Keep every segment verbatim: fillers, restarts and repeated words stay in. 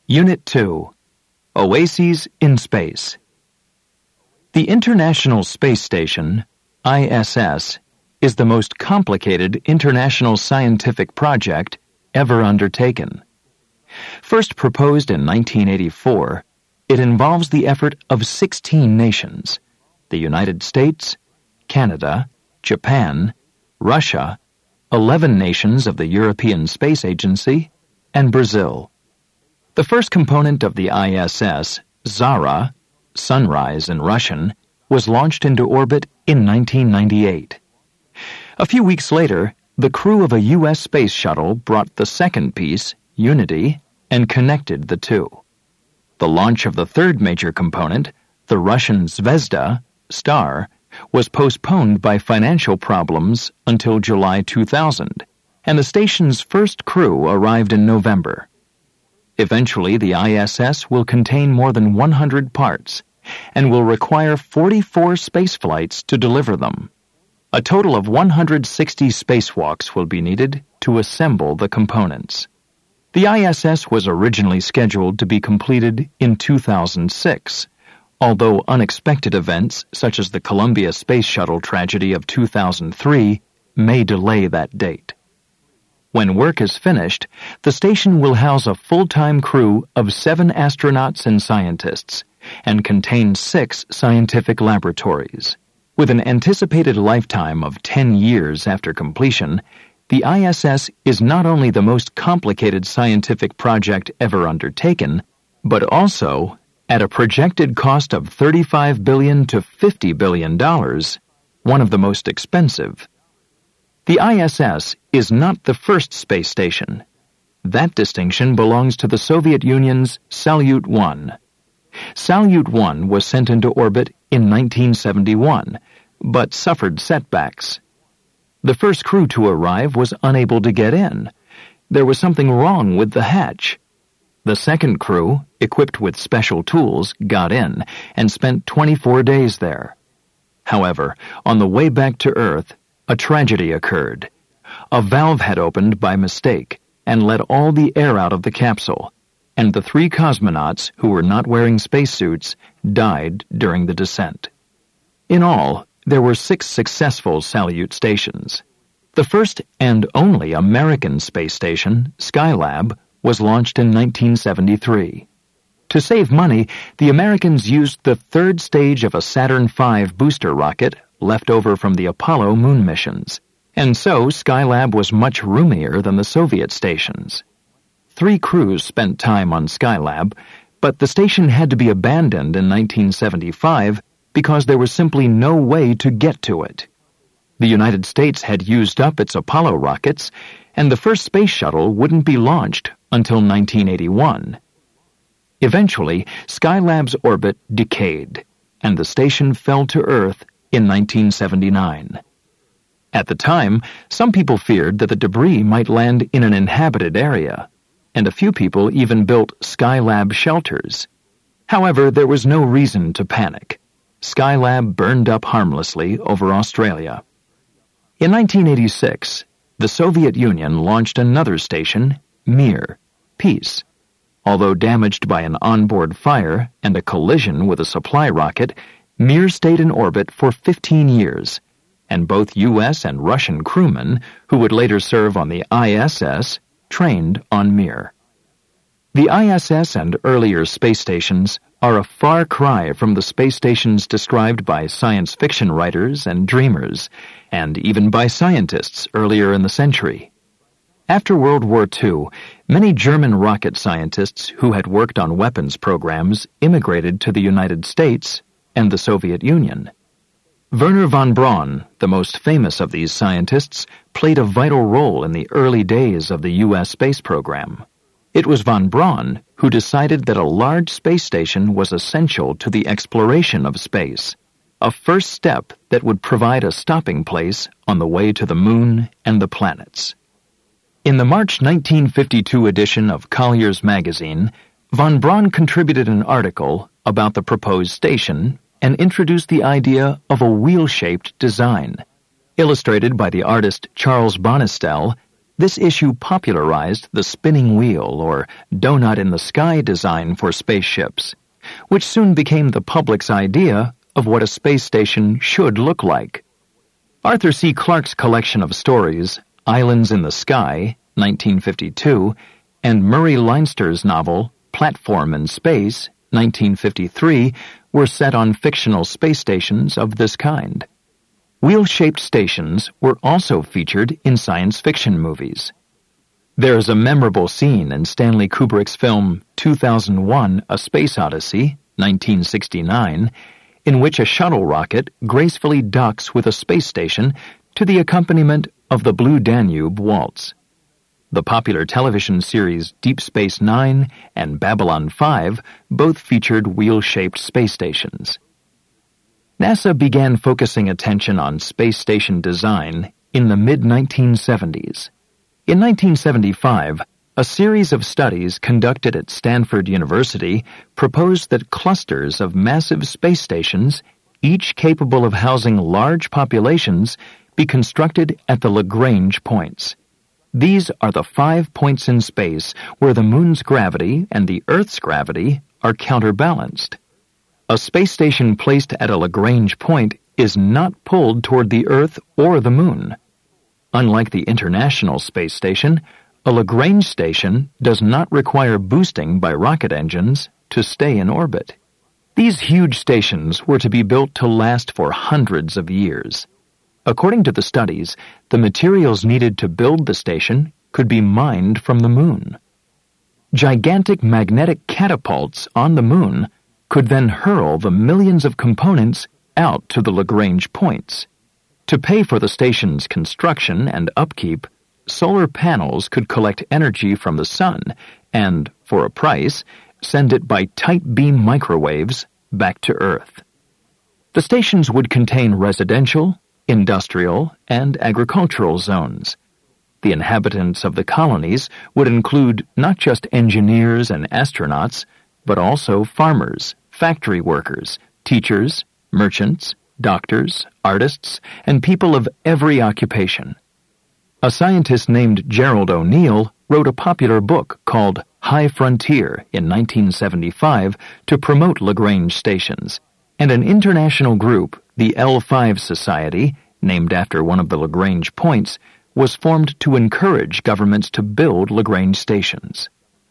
Unit two, Oases in Space. The International Space Station, I S S, is the most complicated international scientific project ever undertaken. First proposed in nineteen eighty-four, it involves the effort of sixteen nations: the United States, Canada, Japan, Russia, eleven nations of the European Space Agency, and Brazil. The first component of the I S S, Zara, Sunrise in Russian, was launched into orbit in nineteen ninety-eight. A few weeks later, the crew of a U S space shuttle brought the second piece, Unity, and connected the two. The launch of the third major component, the Russian Zvezda, Star, was postponed by financial problems until July two thousand, and the station's first crew arrived in November. Eventually, the I S S will contain more than one hundred parts and will require forty-four space flights to deliver them. A total of one hundred sixty spacewalks will be needed to assemble the components. The I S S was originally scheduled to be completed in two thousand six, although unexpected events such as the Columbia Space Shuttle tragedy of two thousand three may delay that date. When work is finished, the station will house a full-time crew of seven astronauts and scientists and contain six scientific laboratories. With an anticipated lifetime of ten years after completion, the I S S is not only the most complicated scientific project ever undertaken, but also, at a projected cost of thirty-five billion dollars to fifty billion dollars, one of the most expensive. The I S S is not the first space station. That distinction belongs to the Soviet Union's Salyut one. Salyut one was sent into orbit in nineteen seventy-one, but suffered setbacks. The first crew to arrive was unable to get in. There was something wrong with the hatch. The second crew, equipped with special tools, got in and spent twenty-four days there. However, on the way back to Earth, a tragedy occurred. A valve had opened by mistake and let all the air out of the capsule, and the three cosmonauts who were not wearing spacesuits died during the descent. In all, there were six successful Salyut stations. The first and only American space station, Skylab, was launched in nineteen seventy-three. To save money, the Americans used the third stage of a Saturn five booster rocket left over from the Apollo moon missions, and so Skylab was much roomier than the Soviet stations. Three crews spent time on Skylab, but the station had to be abandoned in nineteen seventy-five because there was simply no way to get to it. The United States had used up its Apollo rockets, and the first space shuttle wouldn't be launched until nineteen eighty-one. Eventually, Skylab's orbit decayed, and the station fell to Earth in nineteen seventy-nine. At the time, some people feared that the debris might land in an inhabited area, and a few people even built Skylab shelters. However, there was no reason to panic. Skylab burned up harmlessly over Australia. In nineteen eighty-six, the Soviet Union launched another station, Mir, Peace. Although damaged by an onboard fire and a collision with a supply rocket, Mir stayed in orbit for fifteen years, and both U S and Russian crewmen, who would later serve on the I S S, trained on Mir. The I S S and earlier space stations are a far cry from the space stations described by science fiction writers and dreamers, and even by scientists earlier in the century. After World War Two, many German rocket scientists who had worked on weapons programs immigrated to the United States and the Soviet Union. Wernher von Braun, the most famous of these scientists, played a vital role in the early days of the U S space program. It was von Braun who decided that a large space station was essential to the exploration of space, a first step that would provide a stopping place on the way to the moon and the planets. In the March nineteen fifty-two edition of Collier's magazine, von Braun contributed an article about the proposed station and introduced the idea of a wheel-shaped design. Illustrated by the artist Charles Bonistel, This issue popularized the spinning wheel or donut in the sky design for spaceships, which soon became the public's idea of what a space station should look like. Arthur C. Clarke's collection of stories, Islands in the Sky, nineteen fifty-two, and Murray Leinster's novel, Platform in Space, nineteen fifty-three, were set on fictional space stations of this kind. Wheel-shaped stations were also featured in science fiction movies. There is a memorable scene in Stanley Kubrick's film two thousand one: A Space Odyssey, nineteen sixty-nine, in which a shuttle rocket gracefully docks with a space station to the accompaniment of the Blue Danube Waltz. The popular television series Deep Space Nine and Babylon five both featured wheel-shaped space stations. NASA began focusing attention on space station design in the mid nineteen seventies. In nineteen seventy-five, a series of studies conducted at Stanford University proposed that clusters of massive space stations, each capable of housing large populations, be constructed at the Lagrange points. These are the five points in space where the Moon's gravity and the Earth's gravity are counterbalanced. A space station placed at a Lagrange point is not pulled toward the Earth or the Moon. Unlike the International Space Station, a Lagrange station does not require boosting by rocket engines to stay in orbit. These huge stations were to be built to last for hundreds of years. According to the studies, the materials needed to build the station could be mined from the Moon. Gigantic magnetic catapults on the Moon could then hurl the millions of components out to the Lagrange points. To pay for the station's construction and upkeep, solar panels could collect energy from the sun and, for a price, send it by tight beam microwaves back to Earth. The stations would contain residential, industrial, and agricultural zones. The inhabitants of the colonies would include not just engineers and astronauts, but also farmers, factory workers, teachers, merchants, doctors, artists, and people of every occupation. A scientist named Gerald O'Neill wrote a popular book called High Frontier in nineteen seventy-five to promote Lagrange stations, and an international group, the L five Society, named after one of the Lagrange points, was formed to encourage governments to build Lagrange stations.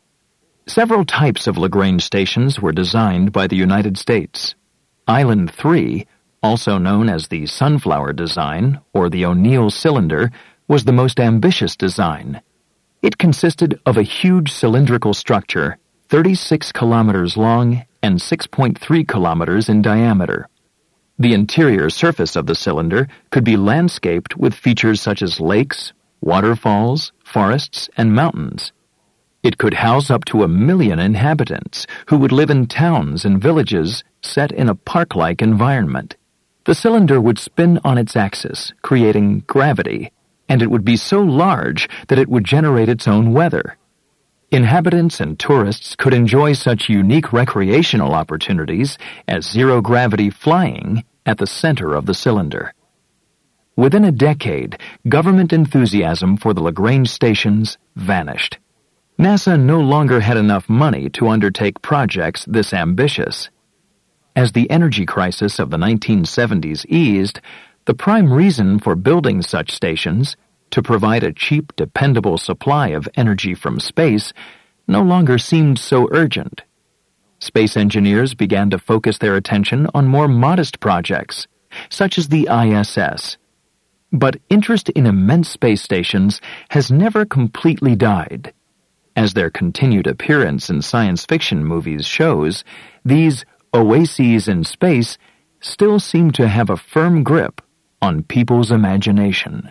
Several types of Lagrange stations were designed by the United States. Island three, also known as the Sunflower design or the O'Neill cylinder, was the most ambitious design. It consisted of a huge cylindrical structure, thirty-six kilometers long and six point three kilometers in diameter. The interior surface of the cylinder could be landscaped with features such as lakes, waterfalls, forests, and mountains. It could house up to a million inhabitants who would live in towns and villages set in a park-like environment. The cylinder would spin on its axis, creating gravity, and it would be so large that it would generate its own weather. Inhabitants and tourists could enjoy such unique recreational opportunities as zero-gravity flying at the center of the cylinder. Within a decade, government enthusiasm for the Lagrange stations vanished. NASA no longer had enough money to undertake projects this ambitious. As the energy crisis of the nineteen seventies eased, the prime reason for building such stations, to provide a cheap, dependable supply of energy from space, no longer seemed so urgent. Space engineers began to focus their attention on more modest projects, such as the I S S. But interest in immense space stations has never completely died. As their continued appearance in science fiction movies shows, these oases in space still seem to have a firm grip on people's imagination.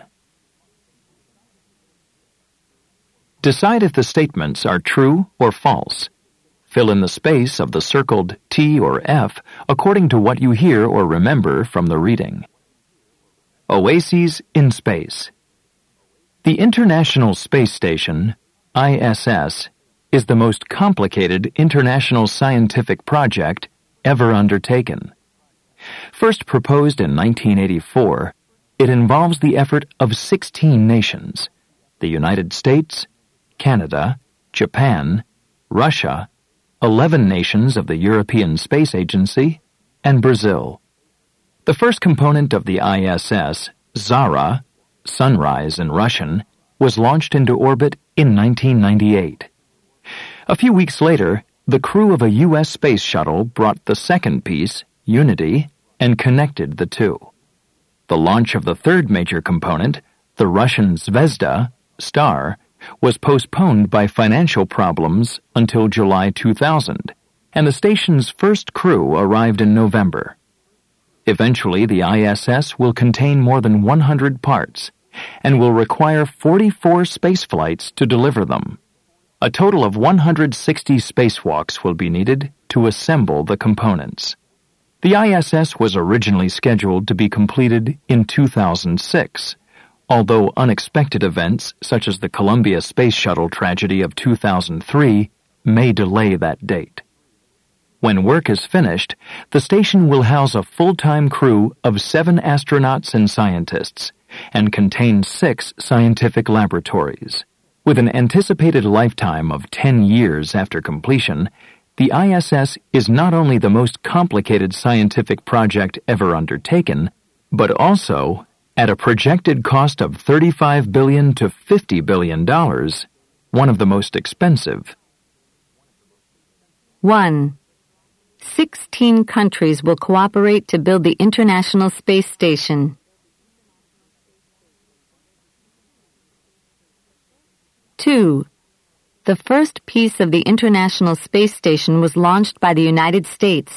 Decide if the statements are true or false. Fill in the space of the circled T or F according to what you hear or remember from the reading. Oases in space. The International Space Station, I S S, is the most complicated international scientific project ever undertaken. First proposed in nineteen eighty-four, it involves the effort of sixteen nations. the United States, Canada, Japan, Russia, eleven nations of the European Space Agency, and Brazil. The first component of the I S S, Zara, Sunrise in Russian, was launched into orbit in nineteen ninety-eight. A few weeks later, the crew of a U S space shuttle brought the second piece, Unity, and connected the two. The launch of the third major component, the Russian Zvezda, Star, was postponed by financial problems until July two thousand, and the station's first crew arrived in November. Eventually, the I S S will contain more than one hundred parts and will require forty-four spaceflights to deliver them. A total of one hundred sixty spacewalks will be needed to assemble the components. The I S S was originally scheduled to be completed in two thousand six, although unexpected events such as the Columbia Space Shuttle tragedy of two thousand three may delay that date. When work is finished, the station will house a full-time crew of seven astronauts and scientists and contain six scientific laboratories. With an anticipated lifetime of ten years after completion, the I S S is not only the most complicated scientific project ever undertaken, but also, at a projected cost of thirty-five billion dollars to fifty billion dollars, one of the most expensive. one. Sixteen countries will cooperate to build the International Space Station. two. The first piece of the International Space Station was launched by the United States.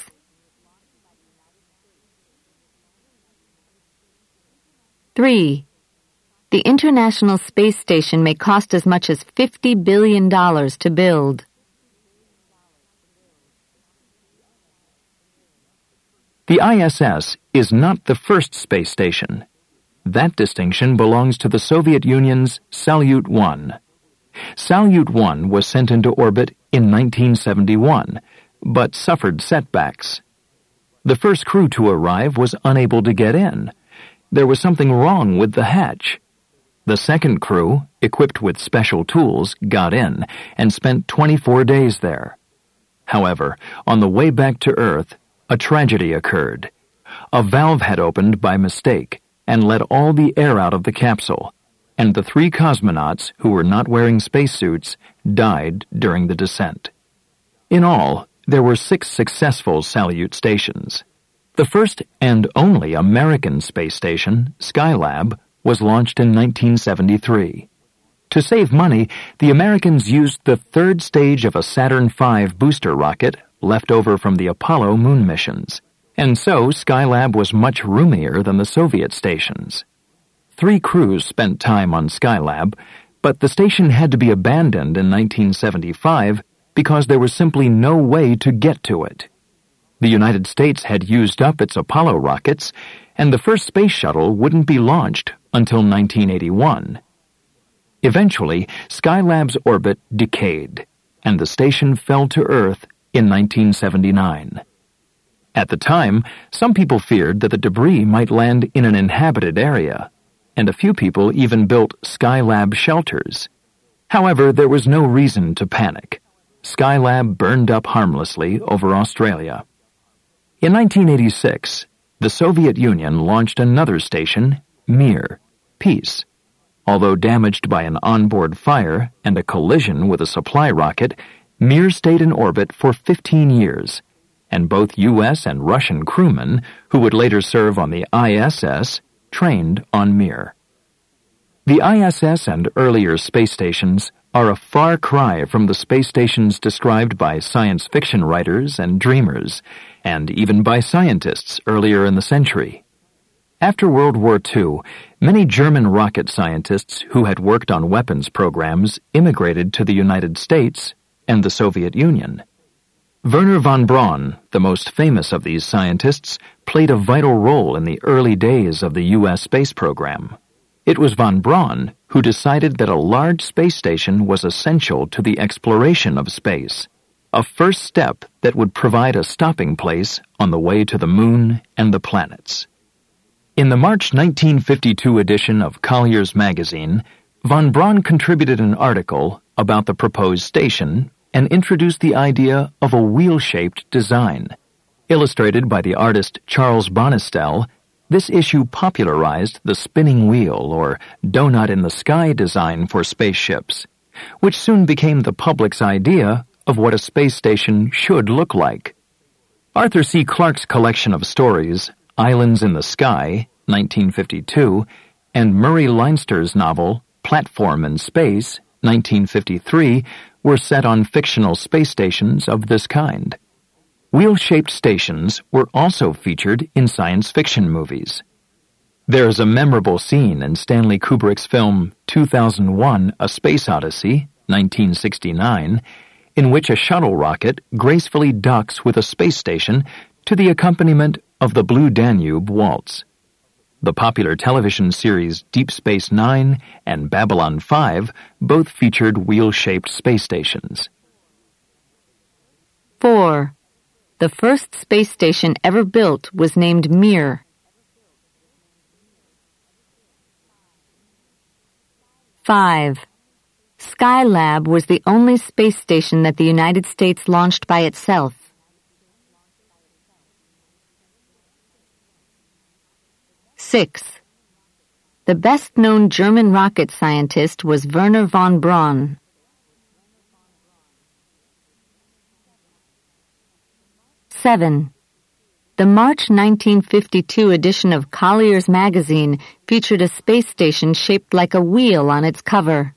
three. The International Space Station may cost as much as fifty billion dollars to build. The I S S is not the first space station. That distinction belongs to the Soviet Union's Salyut one. Salyut one was sent into orbit in nineteen seventy-one, but suffered setbacks. The first crew to arrive was unable to get in. There was something wrong with the hatch. The second crew, equipped with special tools, got in and spent twenty-four days there. However, on the way back to Earth, a tragedy occurred. A valve had opened by mistake and let all the air out of the capsule, and the three cosmonauts who were not wearing spacesuits died during the descent. In all, there were six successful Salyut stations. The first and only American space station, Skylab, was launched in nineteen seventy-three. To save money, the Americans used the third stage of a Saturn five booster rocket left over from the Apollo moon missions, and so Skylab was much roomier than the Soviet stations. Three crews spent time on Skylab, but the station had to be abandoned in nineteen seventy-five because there was simply no way to get to it. The United States had used up its Apollo rockets, and the first space shuttle wouldn't be launched until nineteen eighty-one. Eventually, Skylab's orbit decayed, and the station fell to Earth in nineteen seventy-nine. At the time, some people feared that the debris might land in an inhabited area, and a few people even built Skylab shelters. However, there was no reason to panic. Skylab burned up harmlessly over Australia. In nineteen eighty-six, the Soviet Union launched another station, Mir, Peace. Although damaged by an onboard fire and a collision with a supply rocket, Mir stayed in orbit for fifteen years, and both U S and Russian crewmen, who would later serve on the I S S, trained on Mir. The I S S and earlier space stations are a far cry from the space stations described by science fiction writers and dreamers, and even by scientists earlier in the century. After World War Two, many German rocket scientists who had worked on weapons programs immigrated to the United States and the Soviet Union. Wernher von Braun, the most famous of these scientists, played a vital role in the early days of the U S space program. It was von Braun who decided that a large space station was essential to the exploration of space, a first step that would provide a stopping place on the way to the moon and the planets. In the March nineteen fifty-two edition of Collier's magazine, Von Braun contributed an article about the proposed station and introduced the idea of a wheel-shaped design. Illustrated by the artist Charles Bonistel, this issue popularized the spinning wheel or donut-in-the-sky design for spaceships, which soon became the public's idea of what a space station should look like. Arthur C. Clarke's collection of stories, Islands in the Sky, nineteen fifty-two, and Murray Leinster's novel, Platform in Space, nineteen fifty-three, were set on fictional space stations of this kind. Wheel-shaped stations were also featured in science fiction movies. There's a memorable scene in Stanley Kubrick's film two thousand one: A Space Odyssey, nineteen sixty-nine, in which a shuttle rocket gracefully docks with a space station to the accompaniment of the Blue Danube Waltz. The popular television series Deep Space Nine and Babylon five both featured wheel-shaped space stations. four. The first space station ever built was named Mir. five. Skylab was the only space station that the United States launched by itself. six. The best-known German rocket scientist was Wernher von Braun. seven. The March nineteen fifty-two edition of Collier's magazine featured a space station shaped like a wheel on its cover.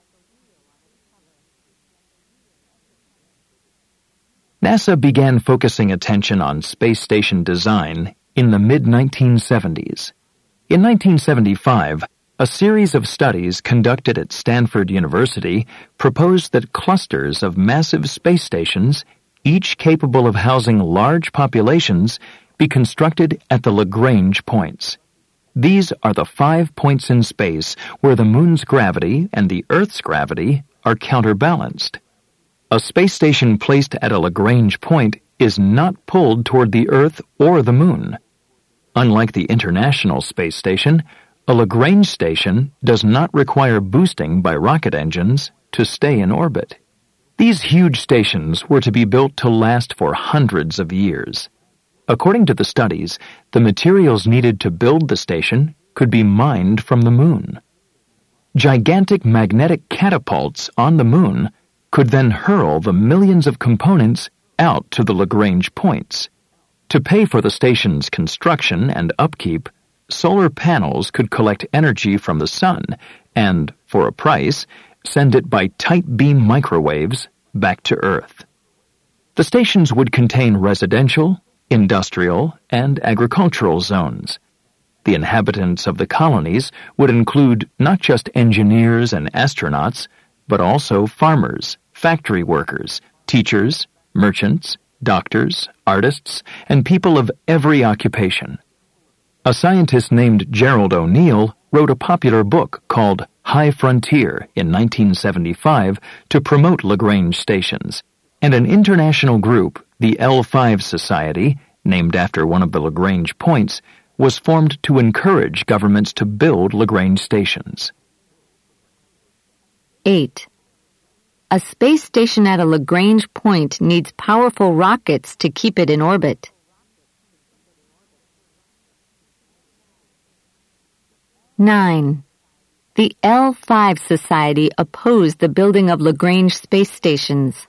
NASA began focusing attention on space station design in the mid nineteen seventies. In nineteen seventy-five, a series of studies conducted at Stanford University proposed that clusters of massive space stations, each capable of housing large populations, be constructed at the Lagrange points. These are the five points in space where the Moon's gravity and the Earth's gravity are counterbalanced. A space station placed at a Lagrange point is not pulled toward the Earth or the Moon. Unlike the International Space Station, a Lagrange station does not require boosting by rocket engines to stay in orbit. These huge stations were to be built to last for hundreds of years. According to the studies, the materials needed to build the station could be mined from the Moon. Gigantic magnetic catapults on the Moon could then hurl the millions of components out to the Lagrange points. To pay for the station's construction and upkeep, solar panels could collect energy from the sun and, for a price, send it by tight beam microwaves back to Earth. The stations would contain residential, industrial, and agricultural zones. The inhabitants of the colonies would include not just engineers and astronauts, but also farmers, factory workers, teachers, merchants, doctors, artists, and people of every occupation. A scientist named Gerald O'Neill wrote a popular book called High Frontier in nineteen seventy-five to promote Lagrange stations, and an international group, the L five Society, named after one of the Lagrange points, was formed to encourage governments to build Lagrange stations. eight. A space station at a Lagrange point needs powerful rockets to keep it in orbit. nine. The L five Society opposed the building of Lagrange space stations.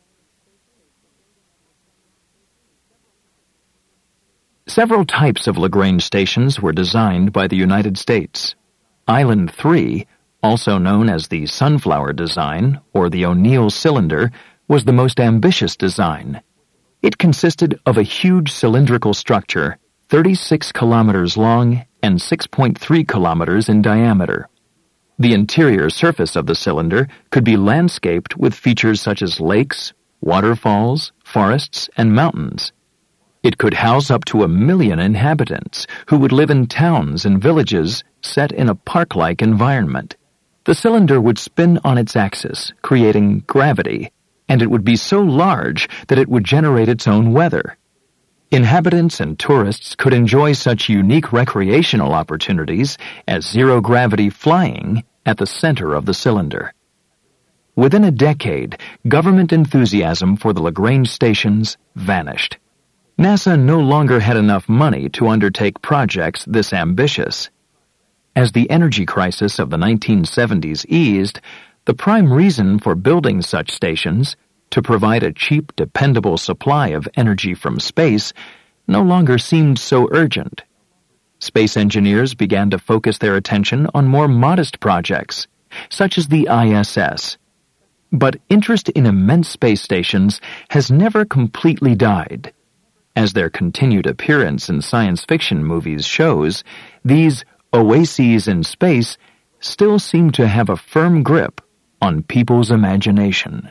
Several types of Lagrange stations were designed by the United States. Island three, also known as the Sunflower design or the O'Neill cylinder, was the most ambitious design. It consisted of a huge cylindrical structure, thirty-six kilometers long and six point three kilometers in diameter. The interior surface of the cylinder could be landscaped with features such as lakes, waterfalls, forests, and mountains. It could house up to a million inhabitants who would live in towns and villages set in a park-like environment. The cylinder would spin on its axis, creating gravity, and it would be so large that it would generate its own weather. Inhabitants and tourists could enjoy such unique recreational opportunities as zero-gravity flying at the center of the cylinder. Within a decade, government enthusiasm for the Lagrange stations vanished. NASA no longer had enough money to undertake projects this ambitious. As the energy crisis of the nineteen seventies eased, the prime reason for building such stations, to provide a cheap, dependable supply of energy from space, no longer seemed so urgent. Space engineers began to focus their attention on more modest projects, such as the I S S. But interest in immense space stations has never completely died. As their continued appearance in science fiction movies shows, these oases in space still seem to have a firm grip on people's imagination.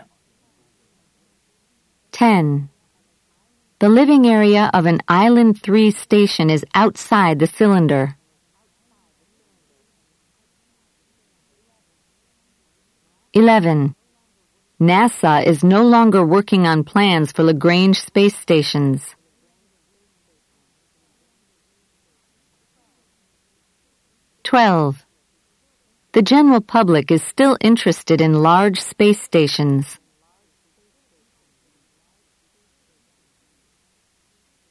ten. The living area of an Island three station is outside the cylinder. eleven. NASA is no longer working on plans for Lagrange space stations. twelve. The general public is still interested in large space stations.